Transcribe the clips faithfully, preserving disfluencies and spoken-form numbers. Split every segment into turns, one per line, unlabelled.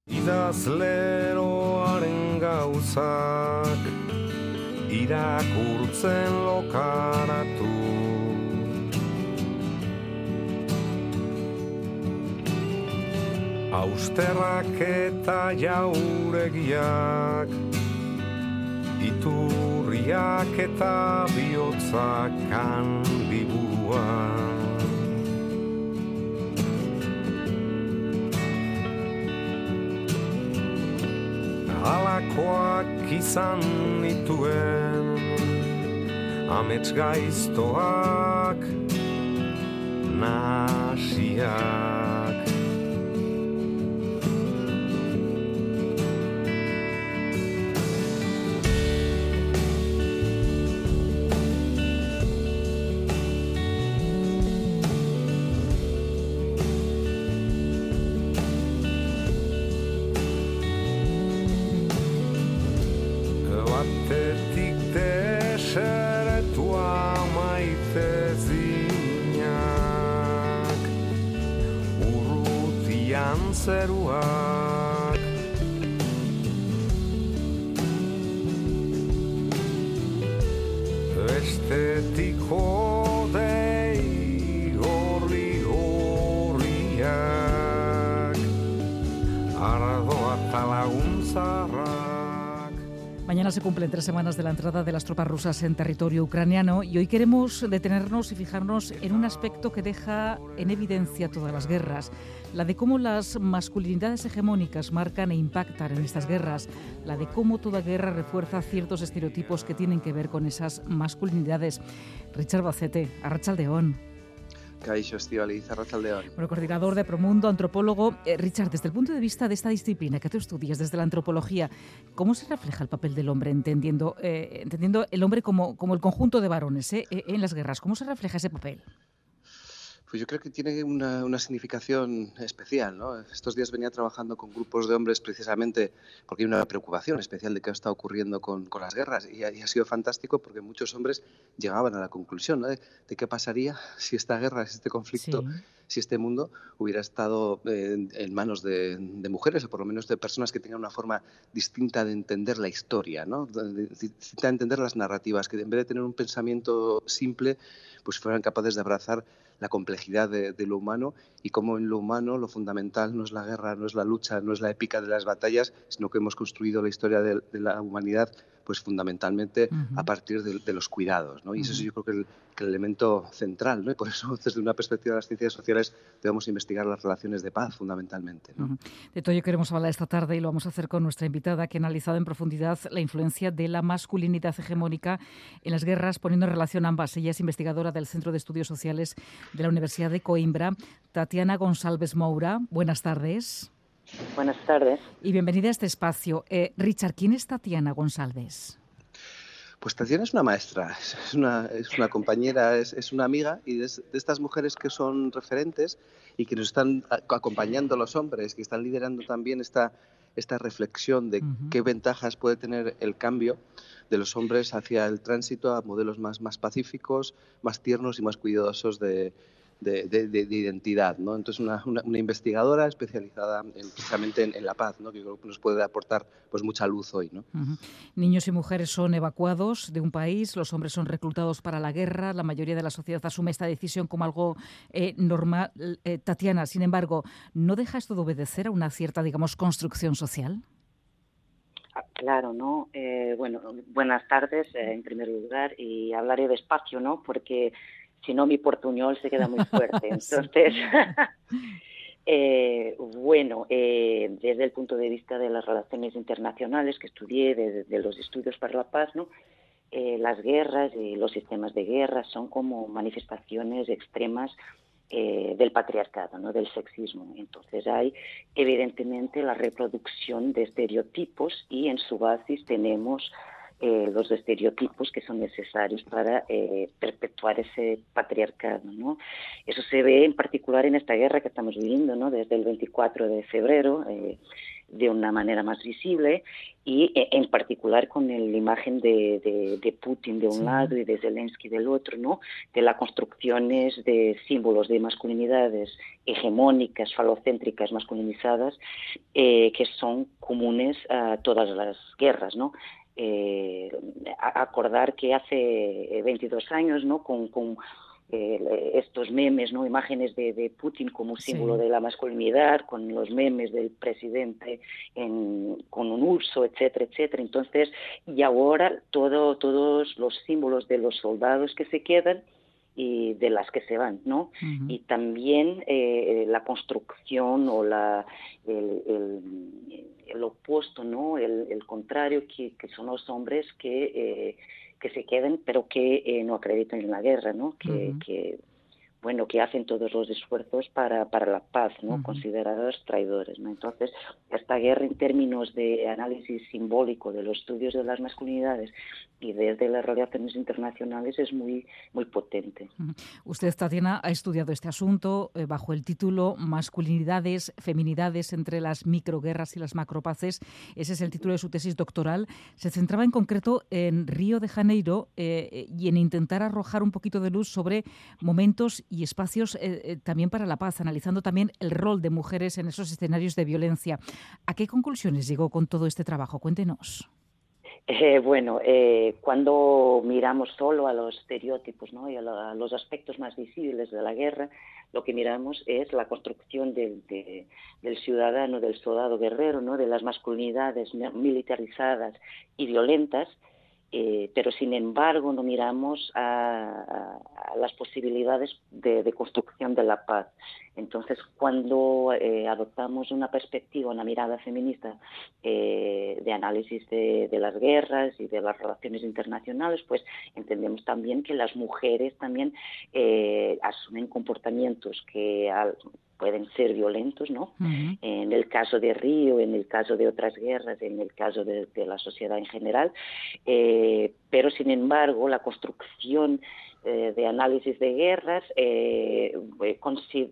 Idazleroaren gauzak irakurtzen lokaratu. Austerrak eta jauregiak, iturriak eta bihotzak handiburuan. Halakoak izan nituen, amets gaiztoak, nasiak. Zeruak estetiko dei gorri gorriak ardoa talaguntzarrak.
Mañana se cumplen tres semanas de la entrada de las tropas rusas en territorio ucraniano y hoy queremos detenernos y fijarnos en un aspecto que deja en evidencia todas las guerras, la de cómo las masculinidades hegemónicas marcan e impactan en estas guerras, la de cómo toda guerra refuerza ciertos estereotipos que tienen que ver con esas masculinidades. Richard Bacete, arratsaldeon.
Kaixo, Estíbaliz, arratsaldeon.
Bueno, coordinador de Promundo, antropólogo. Eh, Richard, desde el punto de vista de esta disciplina que tú estudias, desde la antropología, ¿cómo se refleja el papel del hombre, entendiendo, eh, entendiendo el hombre como, como el conjunto de varones eh, en las guerras? ¿Cómo se refleja ese papel?
Pues yo creo que tiene una, una significación especial, ¿no? Estos días venía trabajando con grupos de hombres precisamente porque hay una preocupación especial de qué está ocurriendo con, con las guerras y ha, y ha sido fantástico porque muchos hombres llegaban a la conclusión, ¿no? de, de qué pasaría si esta guerra, si este conflicto, sí. si este mundo hubiera estado eh, en, en manos de, de mujeres o por lo menos de personas que tengan una forma distinta de entender la historia, ¿no? de, distinta de entender las narrativas, que en vez de tener un pensamiento simple, pues fueran capaces de abrazar la complejidad de, de lo humano y cómo en lo humano lo fundamental no es la guerra, no es la lucha, no es la épica de las batallas, sino que hemos construido la historia de, de la humanidad pues fundamentalmente uh-huh. a partir de, de los cuidados, ¿no? Y uh-huh. eso es yo creo que el, que el elemento central, ¿no? Y por eso desde una perspectiva de las ciencias sociales debemos investigar las relaciones de paz fundamentalmente, ¿no?
Uh-huh. De todo ello queremos hablar esta tarde y lo vamos a hacer con nuestra invitada que ha analizado en profundidad la influencia de la masculinidad hegemónica en las guerras, poniendo en relación ambas. Ella es investigadora del Centro de Estudios Sociales de la Universidad de Coimbra. Tatiana González Moura, buenas tardes.
Buenas tardes.
Y bienvenida a este espacio. Eh, Richard, ¿quién es Tatiana González?
Pues Tatiana es una maestra, es una, es una compañera, es, es una amiga y de, de estas mujeres que son referentes y que nos están acompañando a los hombres, que están liderando también esta, esta reflexión de uh-huh. qué ventajas puede tener el cambio de los hombres hacia el tránsito a modelos más, más pacíficos, más tiernos y más cuidadosos de, de, de, de identidad, ¿no? Entonces una, una, una investigadora especializada en, precisamente en, en la paz, ¿no? Que creo que nos puede aportar pues mucha luz hoy, ¿no?
Uh-huh. Niños y mujeres son evacuados de un país, los hombres son reclutados para la guerra, la mayoría de la sociedad asume esta decisión como algo eh, normal. Eh, Tatiana, sin embargo, ¿no deja esto de obedecer a una cierta, digamos, construcción social?
Claro, ¿no? Eh, bueno, buenas tardes eh, en primer lugar y hablaré despacio, ¿no? Porque si no mi portuñol se queda muy fuerte. Entonces, eh, bueno, eh, desde el punto de vista de las relaciones internacionales que estudié, de, de los estudios para la paz, ¿no? Eh, las guerras y los sistemas de guerra son como manifestaciones extremas Eh, del patriarcado, ¿no? Del sexismo. Entonces hay evidentemente la reproducción de estereotipos y en su base tenemos eh, los estereotipos que son necesarios para eh, perpetuar ese patriarcado, ¿no? Eso se ve en particular en esta guerra que estamos viviendo, ¿no? Desde el veinticuatro de febrero, eh, de una manera más visible y en particular con la imagen de, de, de Putin de un sí. lado y de Zelensky del otro, ¿no? De las construcciones de símbolos de masculinidades hegemónicas, falocéntricas, masculinizadas, eh, que son comunes a todas las guerras, ¿no? Eh, acordar que hace veintidós años, ¿no? Con, con Eh, estos memes, ¿no? Imágenes de, de Putin como símbolo sí. de la masculinidad, con los memes del presidente en, con un urso, etcétera, etcétera. Entonces, y ahora todo, todos los símbolos de los soldados que se quedan y de las que se van, ¿no? Uh-huh. Y también eh, la construcción o la el, el, el opuesto, ¿no? El, el contrario, que, que son los hombres que eh, que se queden, pero que eh, no acreditan en la guerra, ¿no? Que, uh-huh. que bueno, que hacen todos los esfuerzos para, para la paz, ¿no? Uh-huh. Considerados traidores, ¿no? Entonces, esta guerra en términos de análisis simbólico de los estudios de las masculinidades y desde las relaciones internacionales es muy, muy potente.
Uh-huh. Usted, Tatiana, ha estudiado este asunto eh, bajo el título Masculinidades, feminidades entre las microguerras y las macropaces. Ese es el título de su tesis doctoral. Se centraba en concreto en Río de Janeiro eh, y en intentar arrojar un poquito de luz sobre momentos y espacios eh, eh, también para la paz, analizando también el rol de mujeres en esos escenarios de violencia. ¿A qué conclusiones llegó con todo este trabajo? Cuéntenos.
Eh, bueno, eh, cuando miramos solo a los estereotipos, ¿no? y a, la, a los aspectos más visibles de la guerra, lo que miramos es la construcción del, de, del ciudadano, del soldado guerrero, ¿no? De las masculinidades militarizadas y violentas, Eh, pero sin embargo no miramos a, a, a las posibilidades de, de construcción de la paz. Entonces, cuando eh, adoptamos una perspectiva, una mirada feminista eh, de análisis de, de las guerras y de las relaciones internacionales, pues entendemos también que las mujeres también eh, asumen comportamientos que al, pueden ser violentos, ¿no? Uh-huh. En el caso de Río, en el caso de otras guerras, en el caso de, de la sociedad en general, eh, pero sin embargo la construcción eh, de análisis de guerras eh, consi-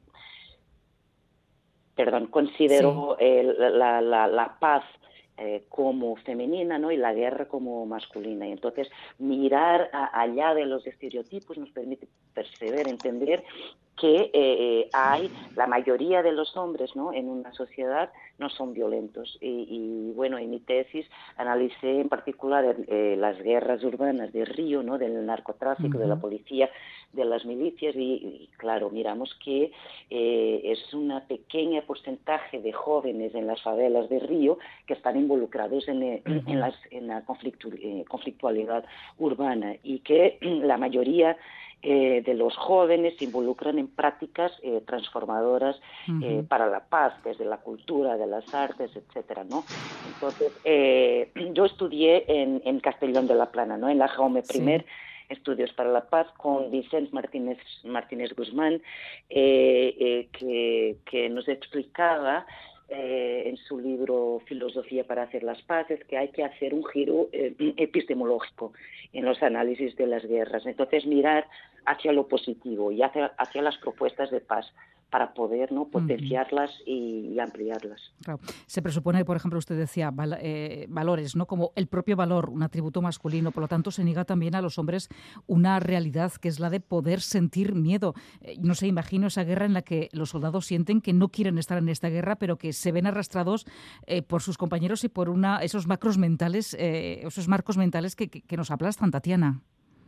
perdón, consideró sí. eh, la, la, la paz Eh, como femenina, ¿no? Y la guerra como masculina. Y entonces mirar a, allá de los estereotipos nos permite perceber, entender que eh, hay la mayoría de los hombres, ¿no? En una sociedad no son violentos. Y, y bueno, en mi tesis analicé en particular eh, las guerras urbanas de Río, ¿no? Del narcotráfico, uh-huh. de la policía, de las milicias y, y claro, miramos que eh, es un pequeño porcentaje de jóvenes en las favelas de Río que están involucrados en, en, uh-huh. en, las, en la conflictu, eh, conflictualidad urbana y que la mayoría eh, de los jóvenes se involucran en prácticas eh, transformadoras uh-huh. eh, para la paz, desde la cultura, de las artes, etcétera, ¿no? Entonces, eh, yo estudié en, en Castellón de la Plana, ¿no? En la Jaume I, sí. Estudios para la Paz, con Vicente Martínez, Martínez Guzmán, eh, eh, que, que nos explicaba eh, en su libro Filosofía para hacer las paces que hay que hacer un giro eh, epistemológico en los análisis de las guerras. Entonces, mirar hacia lo positivo y hacia, hacia las propuestas de paz para poder, ¿no? potenciarlas uh-huh. y, y ampliarlas.
Claro. Se presupone, por ejemplo, usted decía val, eh, valores, ¿no? Como el propio valor, un atributo masculino, por lo tanto se niega también a los hombres una realidad que es la de poder sentir miedo. Eh, no sé, imagino esa guerra en la que los soldados sienten que no quieren estar en esta guerra, pero que se ven arrastrados eh, por sus compañeros y por una esos macros mentales, eh, esos marcos mentales que, que, que nos aplastan, Tatiana.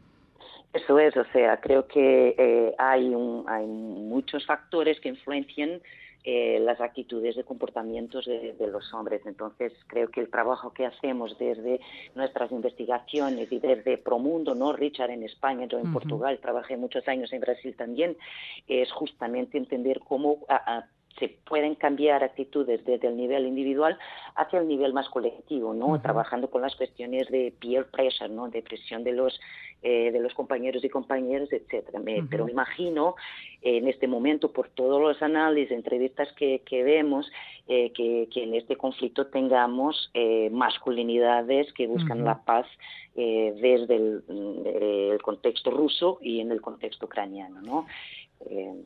Eso es, o sea, creo que eh, hay, un, hay muchos factores que influencian eh, las actitudes y comportamientos de, de los hombres. Entonces, creo que el trabajo que hacemos desde nuestras investigaciones y desde Promundo, ¿no? Richard en España, yo en uh-huh. Portugal, trabajé muchos años en Brasil también, es justamente entender cómo a, a, se pueden cambiar actitudes desde el nivel individual hacia el nivel más colectivo, ¿no? Uh-huh. Trabajando con las cuestiones de peer pressure, ¿no? De presión de los eh, de los compañeros y compañeras, etcétera. Me, uh-huh. Pero me imagino eh, en este momento, por todos los análisis, entrevistas que, que vemos, eh, que, que en este conflicto tengamos eh, masculinidades que buscan uh-huh. la paz eh, desde el, el contexto ruso y en el contexto ucraniano, ¿no? Eh,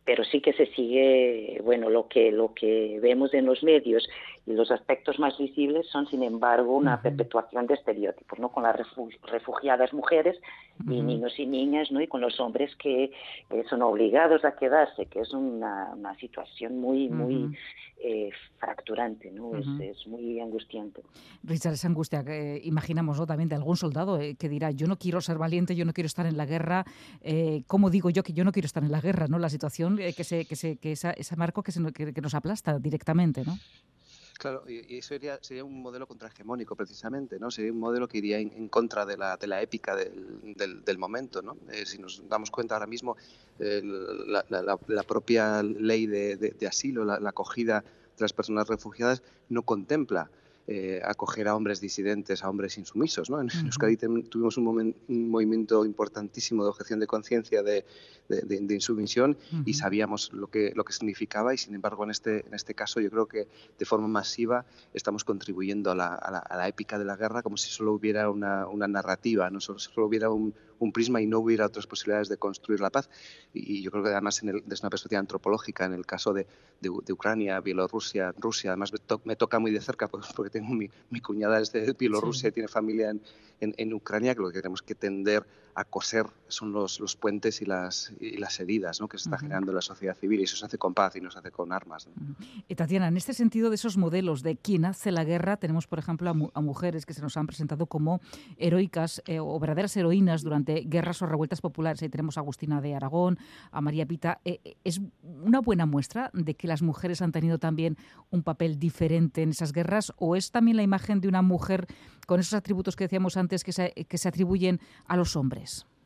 pero sí que se sigue, bueno, lo que lo que vemos en los medios y los aspectos más visibles son, sin embargo, una uh-huh. perpetuación de estereotipos, ¿no? Con las refugiadas mujeres y uh-huh. niños y niñas, ¿no? Y con los hombres que eh, son obligados a quedarse, que es una, una situación muy, uh-huh. muy eh, fracturante, ¿no? Uh-huh. Es, es muy angustiante.
Richard, esa angustia que eh, imaginamos, ¿no? También de algún soldado eh, que dirá, yo no quiero ser valiente, yo no quiero estar en la guerra, eh, ¿cómo digo yo que yo no quiero estar en la guerra, ¿no? La situación eh, que se que se que esa, ese marco que, se, que, que nos aplasta directamente, ¿no?
Claro, y eso sería, sería un modelo contrahegemónico precisamente, ¿no? Sería un modelo que iría en, en contra de la, de la épica del, del, del momento, ¿no? Eh, si nos damos cuenta ahora mismo, eh, la, la, la propia ley de, de, de asilo, la, la acogida de las personas refugiadas no contempla Eh, acoger a hombres disidentes, a hombres insumisos, ¿no? En uh-huh. Euskadi tuvimos un, moment, un movimiento importantísimo de objeción de conciencia de, de, de, de insumisión uh-huh. y sabíamos lo que, lo que significaba, y sin embargo en este, en este caso yo creo que de forma masiva estamos contribuyendo a la, a la, a la épica de la guerra como si solo hubiera una, una narrativa, no solo, solo hubiera un, un prisma y no hubiera otras posibilidades de construir la paz. Y yo creo que además en el, desde una perspectiva antropológica, en el caso de, de, de Ucrania, Bielorrusia, Rusia, además me, to, me toca muy de cerca pues, porque tengo mi, mi cuñada es de Bielorrusia, sí. Tiene familia en, en, en Ucrania, que lo que tenemos que tender a coser son los, los puentes y las, y las heridas, ¿no? Que se está uh-huh. generando en la sociedad civil, y eso se hace con paz y no se hace con armas, ¿no?
Uh-huh. Y Tatiana, en este sentido de esos modelos de quién hace la guerra, tenemos por ejemplo a, mu- a mujeres que se nos han presentado como heroicas eh, o verdaderas heroínas durante guerras o revueltas populares. Ahí tenemos a Agustina de Aragón, a María Pita. Eh, ¿Es una buena muestra de que las mujeres han tenido también un papel diferente en esas guerras, o es también la imagen de una mujer con esos atributos que decíamos antes que se, que se atribuyen a los hombres?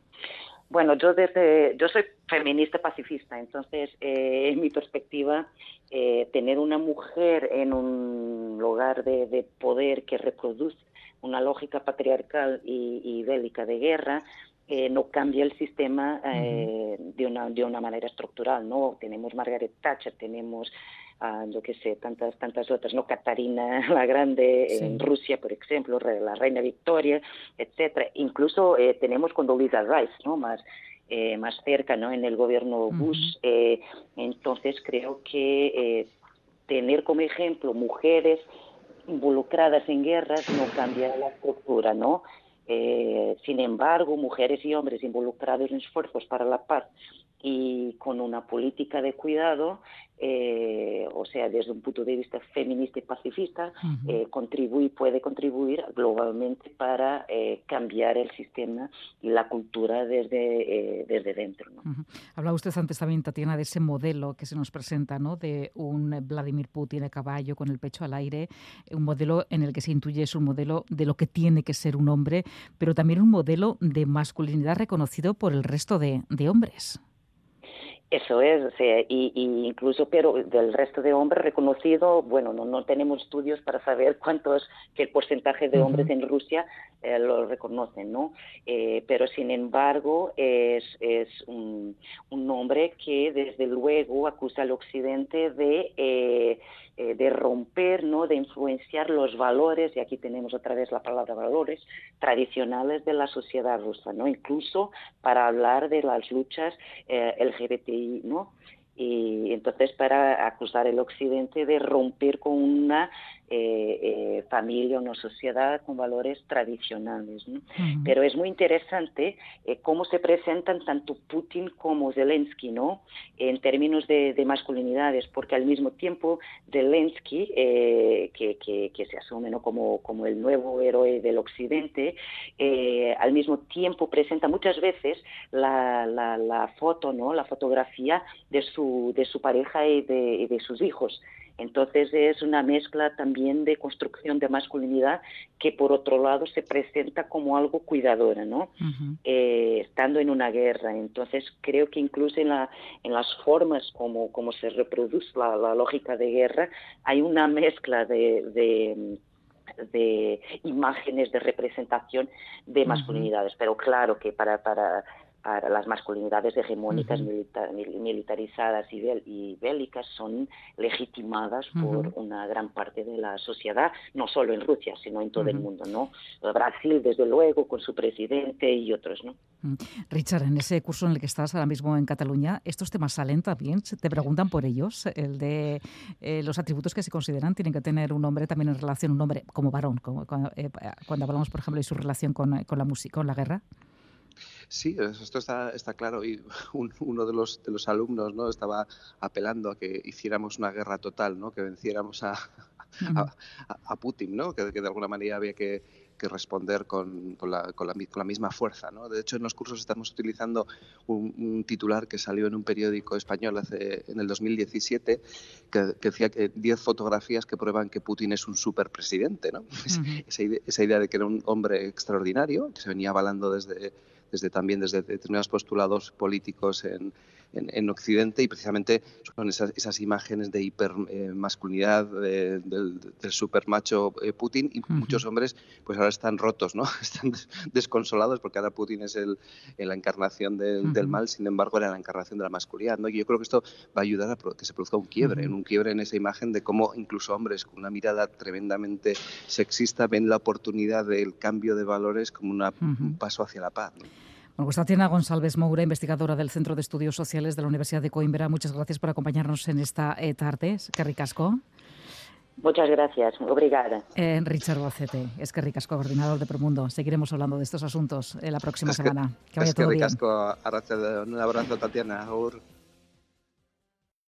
Bueno, yo desde yo soy feminista pacifista, entonces eh, en mi perspectiva eh, tener una mujer en un lugar de, de poder que reproduce una lógica patriarcal y, y bélica de guerra eh, no cambia el sistema eh, uh-huh. de una de una manera estructural, ¿no? Tenemos Margaret Thatcher, tenemos Uh, yo qué sé, tantas tantas otras, ¿no? Catarina la Grande sí. en Rusia, por ejemplo, la reina Victoria, etcétera. Incluso eh, tenemos Condoleezza Rice, ¿no? Más eh, más cerca, ¿no? En el gobierno Bush. Uh-huh. Eh, entonces creo que eh, tener como ejemplo mujeres involucradas en guerras no cambia la estructura, ¿no? Eh, sin embargo, mujeres y hombres involucrados en esfuerzos para la paz y con una política de cuidado, eh, o sea, desde un punto de vista feminista y pacifista, uh-huh. eh, contribuye, puede contribuir globalmente para eh, cambiar el sistema y la cultura desde, eh, desde dentro, ¿no?
Uh-huh. Hablaba usted antes también, Tatiana, de ese modelo que se nos presenta, ¿no? De un Vladimir Putin a caballo con el pecho al aire, un modelo en el que se intuye es un modelo de lo que tiene que ser un hombre, pero también un modelo de masculinidad reconocido por el resto de, de hombres.
Eso es, o sea, y, y incluso, pero del resto de hombres reconocido, bueno, no, no tenemos estudios para saber cuántos, que el porcentaje de hombres uh-huh. en Rusia eh, lo reconocen, ¿no? Eh, pero sin embargo es, es un, un hombre que desde luego acusa al Occidente de eh, eh, de romper, ¿no? De influenciar los valores, y aquí tenemos otra vez la palabra valores, tradicionales de la sociedad rusa, ¿no? Incluso para hablar de las luchas eh, L G B T I, ¿no? Y entonces para acusar al Occidente de romper con una eh, eh, familia, una sociedad con valores tradicionales, ¿no? Uh-huh. Pero es muy interesante eh, cómo se presentan tanto Putin como Zelensky, ¿no? En términos de, de masculinidades, porque al mismo tiempo Zelensky, eh, que, que, que se asume, ¿no? como, como el nuevo héroe del Occidente, eh, al mismo tiempo presenta muchas veces la, la, la foto, ¿no? La fotografía de su, de su pareja y de, y de sus hijos. Entonces es una mezcla también de construcción de masculinidad que por otro lado se presenta como algo cuidadora, ¿no? Uh-huh. Eh, estando en una guerra. Entonces creo que incluso en, la, en las formas como, como se reproduce la, la lógica de guerra hay una mezcla de, de de imágenes de representación de masculinidades, uh-huh. pero claro que para, para Ahora, las masculinidades hegemónicas
Uh-huh.
milita- mil- militarizadas y, bel- y bélicas son legitimadas
Uh-huh.
por una gran parte de la sociedad, no solo en Rusia, sino en todo
Uh-huh.
el mundo, ¿no? Brasil, desde luego, con su presidente y otros, ¿no?
Richard, en ese curso en el que estás ahora mismo en Cataluña, ¿estos temas salen también? ¿Te preguntan por ellos? El de eh, los atributos que se consideran tienen que tener un hombre también en relación, un hombre como varón, como, cuando, eh, cuando hablamos, por ejemplo, de su relación con, con la música, con la guerra.
Sí, esto está, está claro y un, uno de los, de los alumnos, ¿no?, estaba apelando a que hiciéramos una guerra total, ¿no?, que venciéramos a,
Uh-huh.
a, a Putin, ¿no?, que, que de alguna manera había que, que responder con, con, la, con, la, con la misma fuerza, ¿no? De hecho, en los cursos estamos utilizando un, un titular que salió en un periódico español hace, en el dos mil diecisiete, que, que decía que diez fotografías que prueban que Putin es un superpresidente, ¿no? Uh-huh. Esa, idea, esa idea de que era un hombre extraordinario, que se venía avalando desde... desde también desde determinados postulados políticos en, en, en Occidente, y precisamente son esas, esas imágenes de hipermasculinidad eh, del, del supermacho eh, Putin, y uh-huh. muchos hombres pues ahora están rotos, ¿no? Están des, desconsolados porque ahora Putin es el, la encarnación del, uh-huh. del mal, sin embargo era la encarnación de la masculinidad, ¿no? Y yo creo que esto va a ayudar a que se produzca un quiebre, uh-huh. en un quiebre en esa imagen de cómo incluso hombres con una mirada tremendamente sexista ven la oportunidad del cambio de valores como una, uh-huh. un paso hacia la paz, ¿no?
Bueno, pues Tatiana González Moura, investigadora del Centro de Estudios Sociales de la Universidad de Coimbra, muchas gracias por acompañarnos en esta eh, tarde. Es que ricasco.
Muchas gracias, obrigada.
Eh, Richard Bocete, es que ricasco, coordinador de Promundo. Seguiremos hablando de estos asuntos eh, la próxima
es que,
semana. Que vaya
es que
todo
ricasco,
bien.
Un abrazo, Tatiana. Aur.